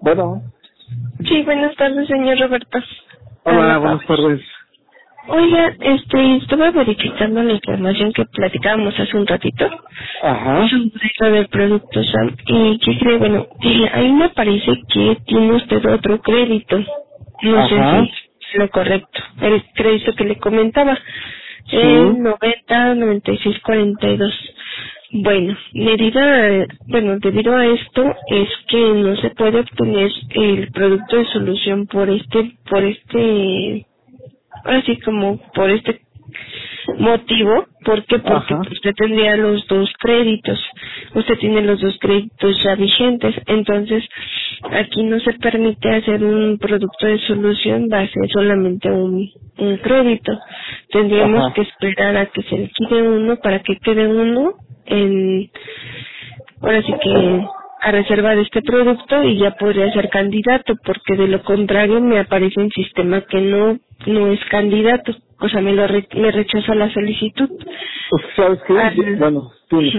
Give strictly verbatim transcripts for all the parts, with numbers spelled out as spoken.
Bueno. Sí, buenas tardes, señor Roberto. Hola, buenas tardes. Oiga, este, estaba verificando la información que platicábamos hace un ratito. Ajá. Sobre lo del producto SAM. Y que creo, bueno, eh, ahí me parece que tiene usted otro crédito. No Ajá. sé si es lo correcto. El crédito que le comentaba. Sí. El noventa, noventa y seis, cuarenta y dos. Bueno, debido a, bueno, debido a esto es que no se puede obtener el producto de solución por este, por este, así como por este motivo. ¿Por qué? Porque Ajá. usted tendría los dos créditos. Usted tiene los dos créditos ya vigentes. Entonces, aquí no se permite hacer un producto de solución base solamente un, un crédito. Tendríamos Ajá. que esperar a que se liquide uno para que quede uno en, ahora sí que a reserva de este producto y ya podría ser candidato, porque de lo contrario me aparece en sistema que no no es candidato, o sea, me lo re, me rechaza la solicitud. Pues, ¿sabes qué? Al, Bueno, dime.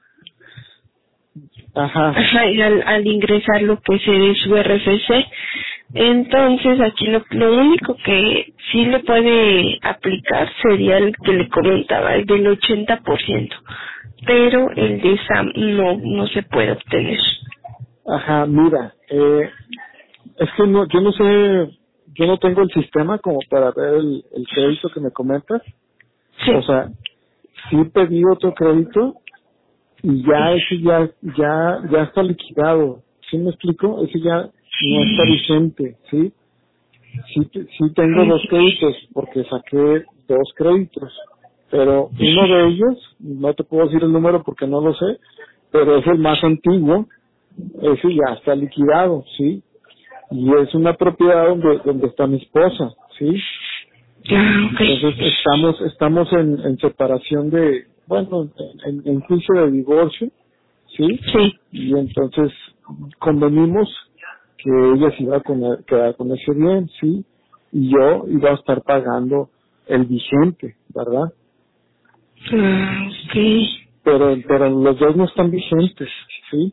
Ajá. ajá, y al, al ingresar lo que es su R F C. Entonces, aquí lo, lo único que sí le puede aplicar sería el que le comentaba, el del ochenta por ciento, pero el de SAM no no se puede obtener. Ajá, mira, eh, es que no, yo no sé, yo no tengo el sistema como para ver el, el crédito que me comentas. Sí. O sea, sí pedí otro crédito y ya ese ya, ya, ya está liquidado. ¿Sí me explico? Ese ya no está vigente, ¿sí? Sí, te- sí tengo dos créditos porque saqué dos créditos, pero uno de ellos, no te puedo decir el número porque no lo sé, pero es el más antiguo, ese ya está liquidado, ¿sí? Y es una propiedad donde, donde está mi esposa, ¿sí? Ah, ok. Entonces estamos, estamos en, en separación de, bueno, en, en juicio de divorcio, ¿sí? Sí. Y entonces convenimos que ella se iba a con- quedar con ese bien, ¿sí? Y yo iba a estar pagando el vigente, ¿verdad? Ah, ok. Pero, pero los dos no están vigentes, ¿sí?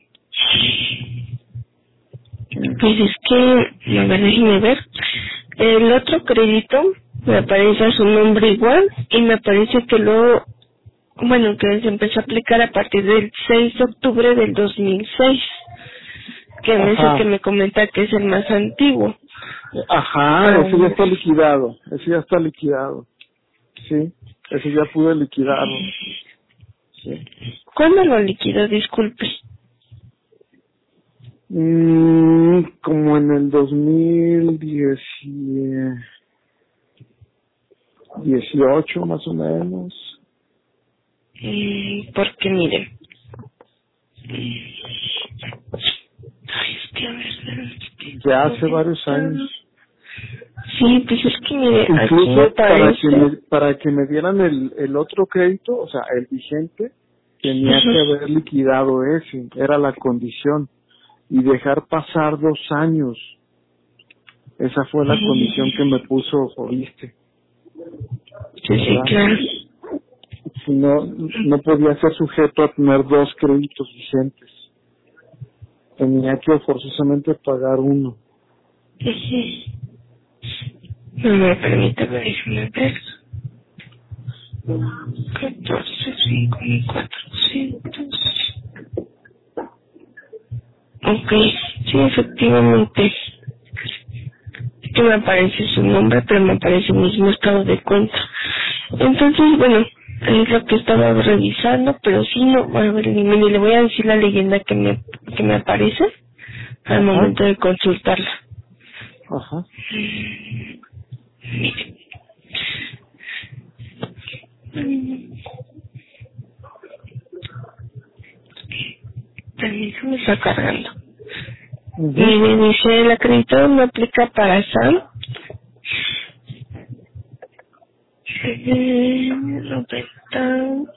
Pues es que, a ver, déjeme ver. El otro crédito me aparece a su nombre igual y me parece que luego, bueno, que se empezó a aplicar a partir del seis de octubre del dos mil seis, que es el que Ajá, me comenta que es el más antiguo. ajá, ese ya Ah, está liquidado, ese ya está liquidado, ¿sí? Ese ya pude liquidarlo, ¿sí? ¿cuándo lo liquidó? Disculpe. Mm, como en el dos mil dieciocho más o menos. Mm, porque mire. Ay, es que a ver, Ya hace varios años. noventa. Sí, pues es que mire, aquí me Incluso para que parece. me, para que me dieran el, el otro crédito, o sea, el vigente, tenía Ujú. que haber liquidado ese, era la condición, y dejar pasar dos años. Esa fue la condición que me puso, oíste, Sí, sí, ¿verdad? claro. Si no, no podía ser sujeto a tener dos créditos vigentes. Tenía que forzosamente pagar uno. Ujú. No me permite, déjeme ver. catorce, cinco mil cuatrocientos. Ok, sí, efectivamente. Que me aparece su nombre, pero me aparece el mismo estado de cuenta. Entonces, bueno, es lo que estaba revisando, pero sí, no, a ver, mire, le voy a decir la leyenda que me, que me aparece al Ajá, momento de consultarla. ajá. Mm, Permítame, está cargando. Y Mhm. me dice, el acreditado no aplica para SAM. Eh, noventa.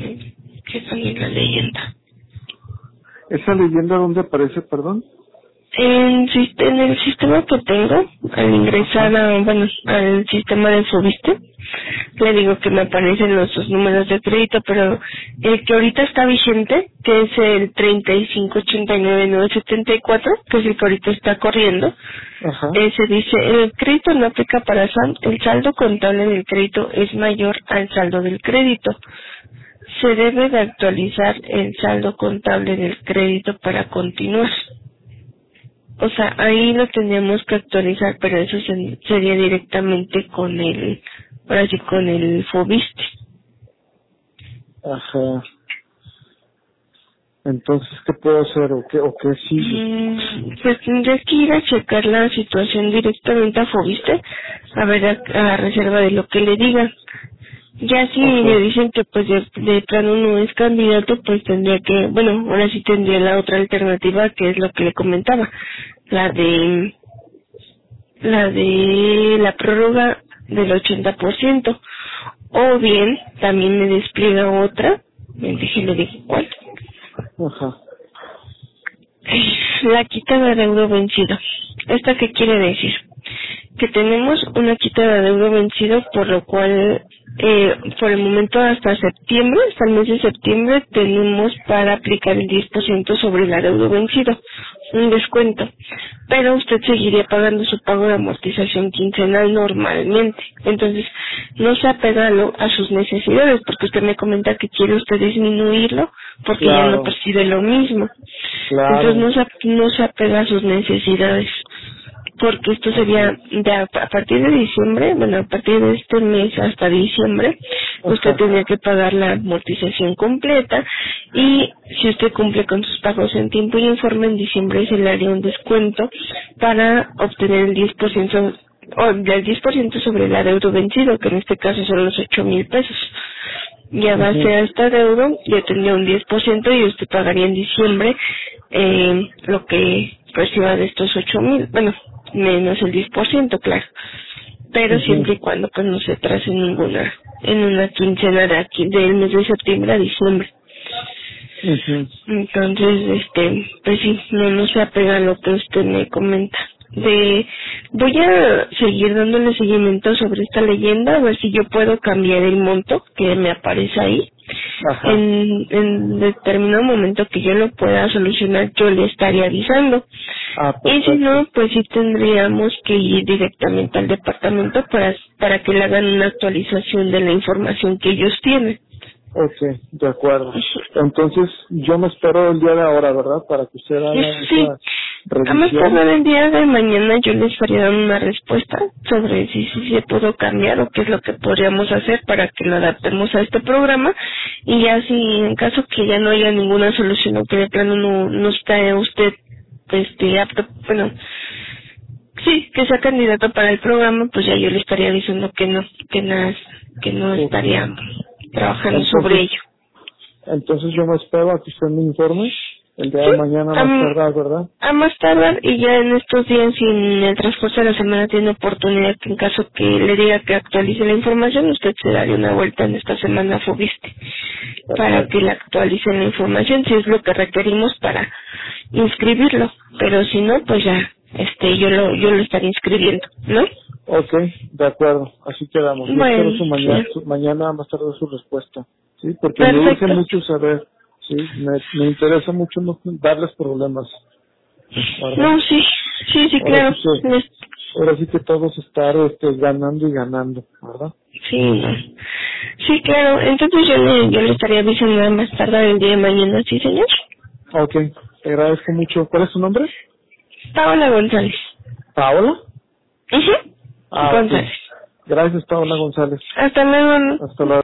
¿Qué sale la leyenda? ¿Esa leyenda dónde aparece, perdón? En, sis- en el sistema que tengo, al ingresar a, bueno, al sistema de Fobiste, le digo que me aparecen los dos números de crédito, pero el que ahorita está vigente, que es el treinta y cinco ochenta y nueve nueve setenta y cuatro, que es el que ahorita está corriendo, Ajá. ese dice, el crédito no aplica para S A M, el saldo contable del crédito es mayor al saldo del crédito. Se debe de actualizar el saldo contable del crédito para continuar. O sea, ahí lo tendríamos que actualizar, pero eso se- sería directamente con el, ahora sí, con el Fobiste. Ajá. Entonces, ¿qué puedo hacer o qué, o qué sigue? Mm, Pues tendrías que ir a checar la situación directamente a Fobiste, a ver a, a reserva de lo que le digan. Ya si Ajá. le dicen que pues de, de plano no es candidato, pues tendría que, bueno, ahora sí tendría la otra alternativa, que es lo que le comentaba, la de la de la prórroga del ochenta por ciento, o bien también me despliega otra, déjeme decir cuál, Ajá. la quita de adeudo vencido. ¿Esta qué quiere decir? Que tenemos una quita de adeudo vencido, por lo cual eh, por el momento hasta septiembre, hasta el mes de septiembre, tenemos para aplicar el diez por ciento sobre el adeudo vencido, un descuento, pero usted seguiría pagando su pago de amortización quincenal normalmente. Entonces no se apega a, lo- a sus necesidades, porque usted me comenta que quiere usted disminuirlo porque ya no Claro, percibe lo mismo. Entonces claro. no se, no se apega a sus necesidades, porque esto sería de a, a partir de diciembre, bueno, a partir de este mes hasta diciembre, usted Ajá. tendría que pagar la amortización completa, y si usted cumple con sus pagos en tiempo y en forma, en diciembre se le haría un descuento para obtener el diez por ciento o del diez por ciento sobre el adeudo vencido, que en este caso son los ocho mil pesos. Y a base Ujú. a este adeudo ya tendría un diez por ciento y usted pagaría en diciembre eh, lo que reciba de estos ocho mil, bueno, menos el diez por ciento, claro, pero Ujú. siempre y cuando pues no se trace ninguna en una quincena de aquí del mes de septiembre a diciembre. Ujú. Entonces, este, pues sí, no, no se apega a lo que usted me comenta. De, voy a seguir dándole seguimiento sobre esta leyenda, a ver si yo puedo cambiar el monto que me aparece ahí. Ajá. En, en determinado momento que yo lo pueda solucionar, yo le estaría avisando. Ah, Y si perfecto. no, pues sí tendríamos que ir directamente al departamento para, para que le hagan una actualización de la información que ellos tienen. Ok, de acuerdo. Entonces, yo me espero el día de ahora, ¿verdad? Para que usted haga Sí, esa a más revisión. tardar el día de mañana yo les estaría dando una respuesta sobre si, si se pudo cambiar o qué es lo que podríamos hacer para que lo adaptemos a este programa, y ya si en caso que ya no haya ninguna solución o que de plano no, no está usted este apto, bueno, sí, que sea candidato para el programa, pues ya yo le estaría diciendo que no, que nada, que no Ok. estaría trabajando sobre Entonces, ello. entonces yo me espero a que usted me informe el día de Sí, mañana más am- tardar, ¿verdad? a más tardar, y ya en estos días, si en el transcurso de la semana tiene oportunidad que en caso que le diga que actualice la información, usted se daría una vuelta en esta semana a Fobiste para Perfecto. que le actualicen la información, si es lo que requerimos para inscribirlo, pero si no, pues ya este yo lo yo lo estaré inscribiendo, ¿no? Ok, de acuerdo. Así quedamos. Yo espero Bueno, su mañana, sí, su, mañana más tarde su respuesta. Sí, porque me urge perfecto. mucho saber. Sí, me, me interesa mucho no darles problemas, ¿verdad? No, sí, sí, sí, Ahora sí claro. que, Les- ahora sí que todos estar este, ganando y ganando, ¿verdad? Sí, no. Sí, claro. Entonces yo le, yo le estaría avisando nada más tarde el día de mañana, ¿sí, señor? Ok, te agradezco mucho. ¿Cuál es su nombre? Paola González. ¿Paola? Ujú. Ah, ok. González. Gracias, Paola González. Hasta luego. ¿no? Hasta luego.